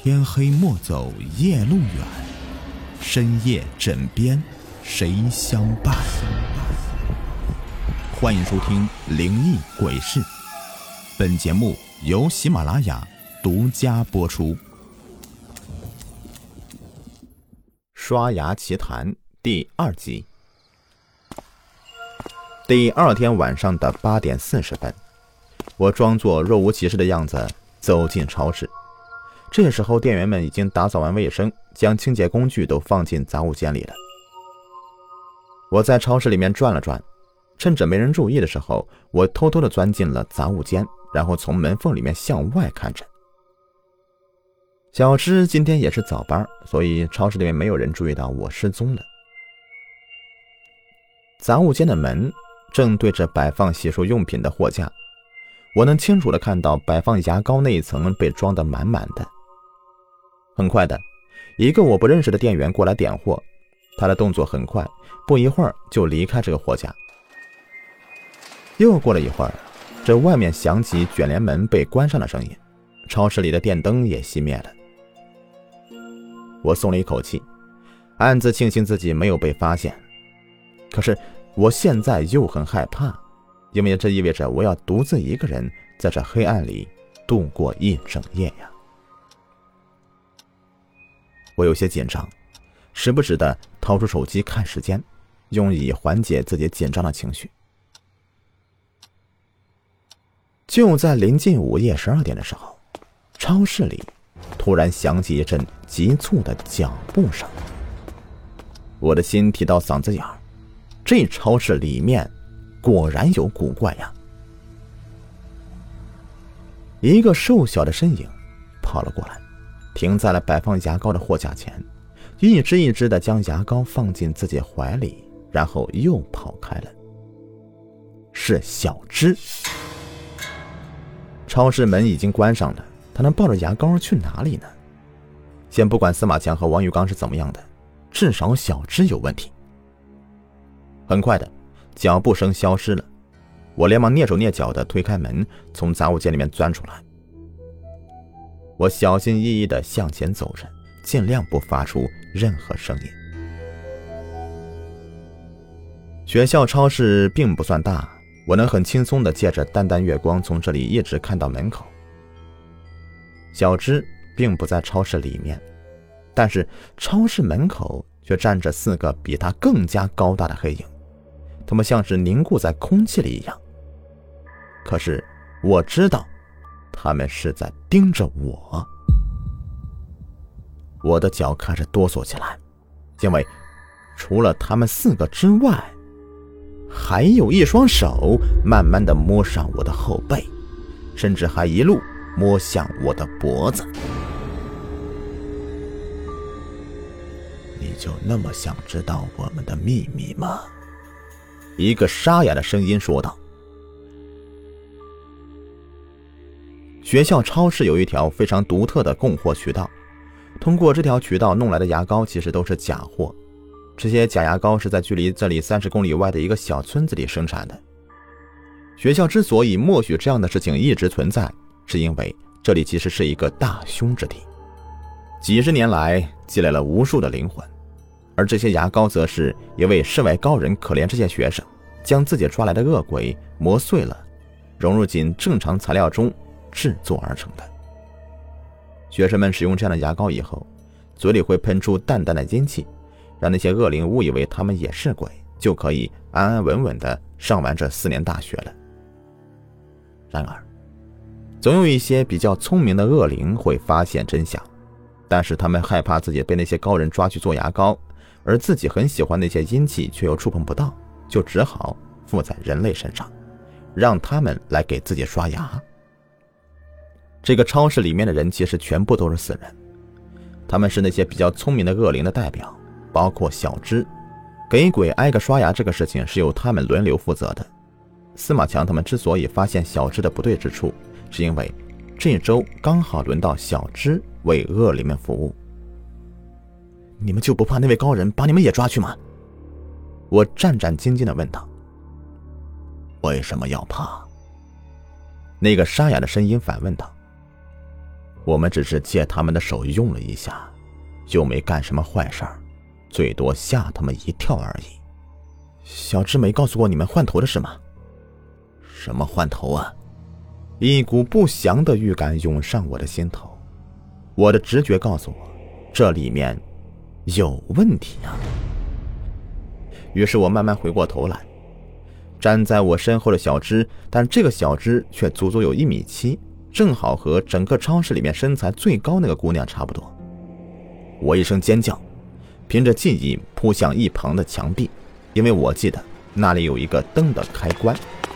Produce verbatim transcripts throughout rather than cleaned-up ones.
天黑莫走夜路远，深夜枕边谁相伴？欢迎收听灵异鬼事，本节目由喜马拉雅独家播出。刷牙奇谈第二集。第二天晚上的八点四十分，我装作若无其事的样子走进超市。这时候店员们已经打扫完卫生，将清洁工具都放进杂物间里了。我在超市里面转了转，趁着没人注意的时候，我偷偷地钻进了杂物间，然后从门缝里面向外看着。小芝今天也是早班，所以超市里面没有人注意到我失踪了。杂物间的门正对着摆放洗漱用品的货架，我能清楚地看到摆放牙膏那一层被装得满满的。很快的，一个我不认识的店员过来点货，他的动作很快，不一会儿就离开这个货架。又过了一会儿，这外面响起卷帘门被关上的声音，超市里的电灯也熄灭了。我松了一口气，暗自庆幸自己没有被发现。可是我现在又很害怕，因为这意味着我要独自一个人在这黑暗里度过一整夜呀。我有些紧张，时不时地掏出手机看时间，用以缓解自己紧张的情绪。就在临近午夜十二点的时候，超市里突然响起一阵急促的脚步声。我的心提到嗓子眼儿，这超市里面果然有古怪呀！一个瘦小的身影跑了过来，停在了摆放牙膏的货架前，一只一只地将牙膏放进自己怀里，然后又跑开了。是小芝。超市门已经关上了，他能抱着牙膏去哪里呢？先不管司马强和王玉刚是怎么样的，至少小芝有问题。很快的，脚步声消失了，我连忙蹑手蹑脚地推开门，从杂物间里面钻出来。我小心翼翼地向前走着，尽量不发出任何声音。学校超市并不算大，我能很轻松地借着淡淡月光从这里一直看到门口。小芝并不在超市里面，但是超市门口却站着四个比他更加高大的黑影，他们像是凝固在空气里一样。可是我知道他们是在盯着我。我的脚开始哆嗦起来，因为除了他们四个之外，还有一双手慢慢地摸上我的后背，甚至还一路摸向我的脖子。你就那么想知道我们的秘密吗？一个沙哑的声音说道。学校超市有一条非常独特的供货渠道，通过这条渠道弄来的牙膏其实都是假货。这些假牙膏是在距离这里三十公里外的一个小村子里生产的。学校之所以默许这样的事情一直存在，是因为这里其实是一个大凶之地，几十年来积累了无数的灵魂。而这些牙膏则是一位世外高人可怜这些学生，将自己抓来的恶鬼磨碎了，融入进正常材料中制作而成的。学生们使用这样的牙膏以后，嘴里会喷出淡淡的阴气，让那些恶灵误以为他们也是鬼，就可以安安稳稳地上完这四年大学了。然而总有一些比较聪明的恶灵会发现真相，但是他们害怕自己被那些高人抓去做牙膏，而自己很喜欢那些阴气却又触碰不到，就只好附在人类身上，让他们来给自己刷牙。这个超市里面的人其实全部都是死人，他们是那些比较聪明的恶灵的代表，包括小芝。给鬼挨个刷牙这个事情是由他们轮流负责的。司马强他们之所以发现小芝的不对之处，是因为这周刚好轮到小芝为恶灵们服务。你们就不怕那位高人把你们也抓去吗？我战战兢兢地问他。为什么要怕？那个沙哑的声音反问道。 我们只是借他们的手用了一下，又没干什么坏事儿，最多吓他们一跳而已。小芝没告诉过你们换头的事吗？什么换头啊？一股不祥的预感涌上我的心头，我的直觉告诉我，这里面有问题啊。于是我慢慢回过头来，站在我身后的小芝，但这个小芝却足足有一米七，正好和整个超市里面身材最高那个姑娘差不多。我一声尖叫，凭着记忆扑向一旁的墙壁，因为我记得那里有一个灯的开关。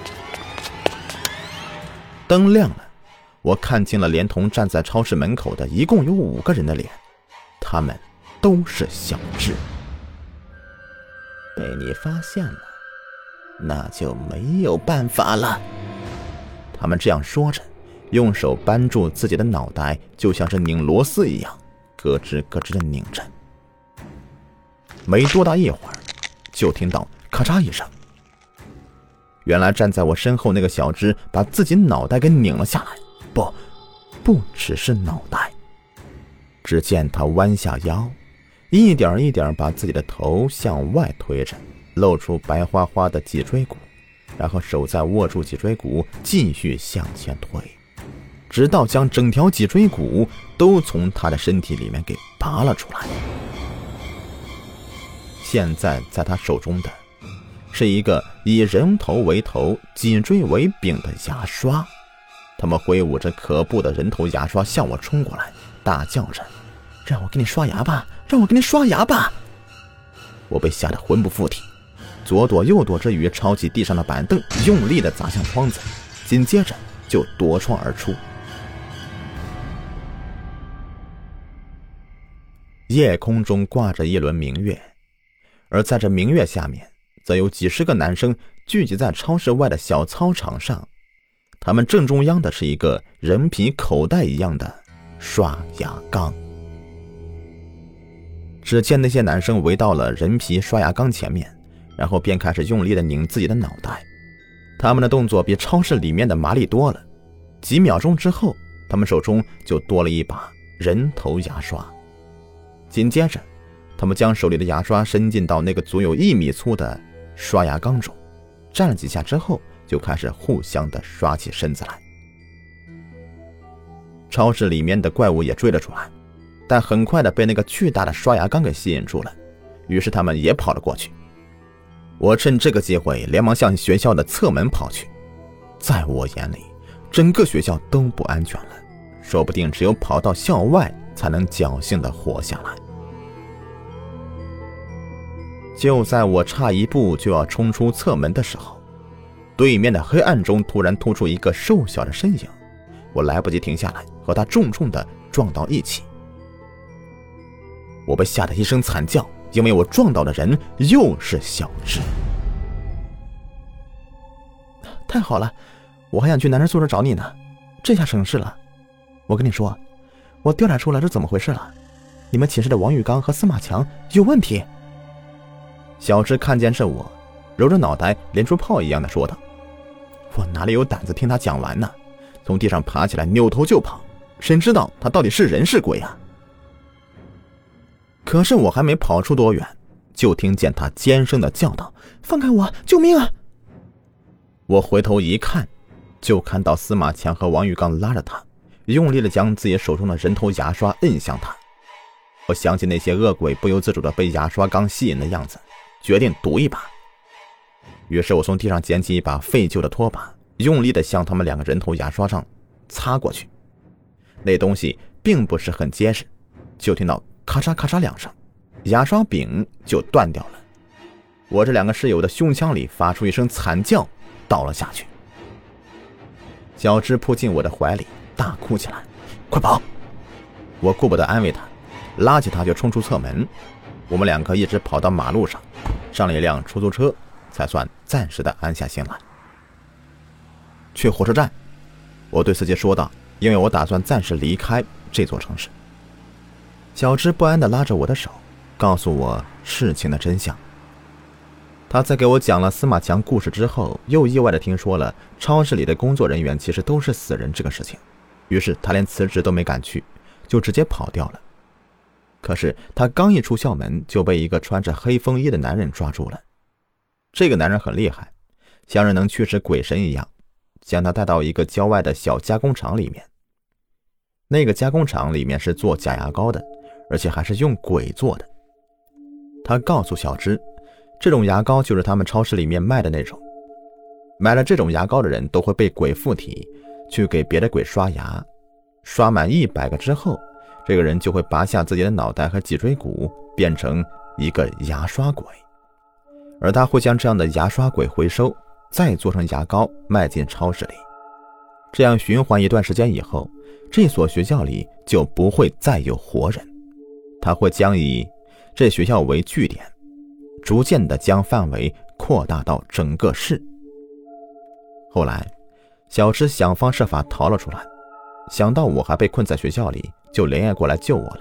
灯亮了，我看清了连同站在超市门口的一共有五个人的脸，他们都是小智。被你发现了，那就没有办法了。他们这样说着，用手扳住自己的脑袋，就像是拧螺丝一样，咯吱咯吱的拧着。没多大一会儿，就听到咔嚓一声。原来站在我身后那个小只把自己脑袋给拧了下来，不，不只是脑袋。只见他弯下腰，一点一点把自己的头向外推着，露出白花花的脊椎骨，然后手再握住脊椎骨，继续向前推，直到将整条脊椎骨都从他的身体里面给拔了出来。现在在他手中的是一个以人头为头、脊椎为柄的牙刷，他们挥舞着可怖的人头牙刷向我冲过来，大叫着：“让我给你刷牙吧，让我给你刷牙吧！”我被吓得魂不附体，左躲右躲之余，抄起地上的板凳，用力地砸向窗子，紧接着就夺窗而出。夜空中挂着一轮明月，而在这明月下面，则有几十个男生聚集在超市外的小操场上，他们正中央的是一个人皮口袋一样的刷牙缸。只见那些男生围到了人皮刷牙缸前面，然后便开始用力地拧自己的脑袋。他们的动作比超市里面的麻利多了，几秒钟之后，他们手中就多了一把人头牙刷。紧接着，他们将手里的牙刷伸进到那个足有一米粗的刷牙缸中，站了几下之后，就开始互相的刷起身子来。超市里面的怪物也追了出来，但很快的被那个巨大的刷牙缸给吸引住了，于是他们也跑了过去。我趁这个机会连忙向学校的侧门跑去。在我眼里，整个学校都不安全了，说不定只有跑到校外才能侥幸的活下来。就在我差一步就要冲出侧门的时候，对面的黑暗中突然突出一个瘦小的身影，我来不及停下来，和他重重的撞到一起。我被吓得一声惨叫，因为我撞到的人又是小智。太好了，我还想去男生宿舍找你呢，这下省事了。我跟你说，我调查出来是怎么回事了，你们寝室的王玉刚和司马强有问题。小智看见是我，揉着脑袋连出炮一样的说道。我哪里有胆子听他讲完呢，从地上爬起来扭头就跑，谁知道他到底是人是鬼啊。可是我还没跑出多远，就听见他尖声的叫道：“放开我，救命啊！”我回头一看，就看到司马强和王玉刚拉着他，用力的将自己手中的人头牙刷摁向他。我想起那些恶鬼不由自主的被牙刷缸吸引的样子，决定赌一把。于是我从地上捡起一把废旧的拖把，用力的向他们两个人头牙刷上擦过去。那东西并不是很结实，就听到咔嚓咔嚓两声，牙刷柄就断掉了。我这两个室友的胸腔里发出一声惨叫，倒了下去。小芝扑进我的怀里，大哭起来：“快跑！”我顾不得安慰他，拉起他就冲出侧门。我们两个一直跑到马路上，上了一辆出租车，才算暂时的安下心来。去火车站，我对司机说道，因为我打算暂时离开这座城市。小芝不安地拉着我的手，告诉我事情的真相。他在给我讲了司马强故事之后，又意外地听说了超市里的工作人员其实都是死人这个事情， 于是他连辞职都没敢去，就直接跑掉了。可是他刚一出校门，就被一个穿着黑风衣的男人抓住了。这个男人很厉害，像是能驱使鬼神一样，将他带到一个郊外的小加工厂里面。那个加工厂里面是做假牙膏的，而且还是用鬼做的。他告诉小芝，这种牙膏就是他们超市里面卖的那种，买了这种牙膏的人都会被鬼附体，去给别的鬼刷牙，刷满一百个之后，这个人就会拔下自己的脑袋和脊椎骨，变成一个牙刷鬼，而他会将这样的牙刷鬼回收，再做成牙膏卖进超市里。这样循环一段时间以后，这所学校里就不会再有活人，他会将以这学校为据点，逐渐地将范围扩大到整个市。后来小芝想方设法逃了出来，想到我还被困在学校里，就连夜过来救我了。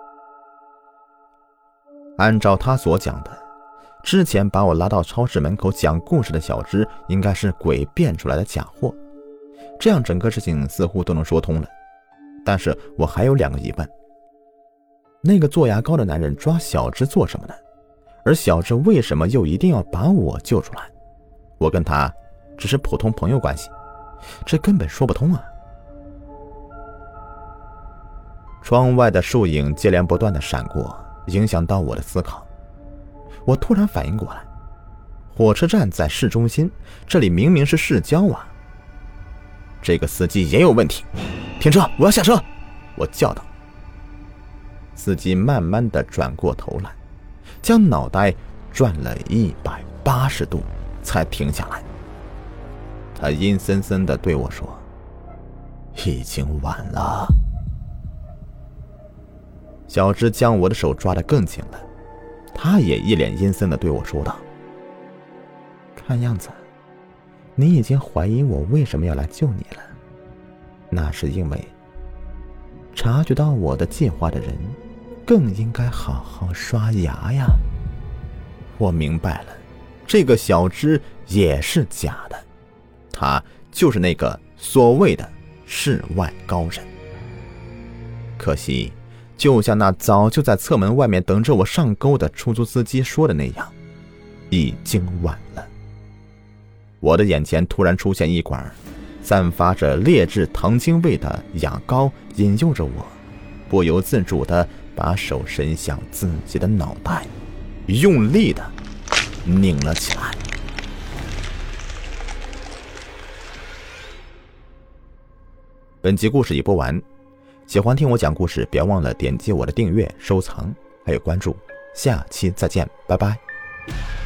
按照他所讲的，之前把我拉到超市门口讲故事的小芝应该是鬼变出来的假货，这样整个事情似乎都能说通了。但是我还有两个疑问，那个做牙膏的男人抓小芝做什么呢？而小芝为什么又一定要把我救出来？我跟他只是普通朋友关系，这根本说不通啊。窗外的树影接连不断的闪过，影响到我的思考。我突然反应过来，火车站在市中心，这里明明是市郊啊。这个司机也有问题，停车，我要下车，我叫道。司机慢慢的转过头来，将脑袋转了一百八十度才停下来。他阴森森的对我说，已经晚了。小芝将我的手抓得更紧了，他也一脸阴森的对我说道，看样子你已经怀疑我为什么要来救你了，那是因为察觉到我的计划的人更应该好好刷牙呀。我明白了，这个小芝也是假的，他就是那个所谓的世外高人。可惜就像那早就在侧门外面等着我上钩的出租司机说的那样，已经晚了。我的眼前突然出现一管散发着劣质糖精味的牙膏，引诱着我，不由自主地把手伸向自己的脑袋，用力地拧了起来。本集故事已播完，喜欢听我讲故事，别忘了点击我的订阅、收藏还有关注，下期再见，拜拜。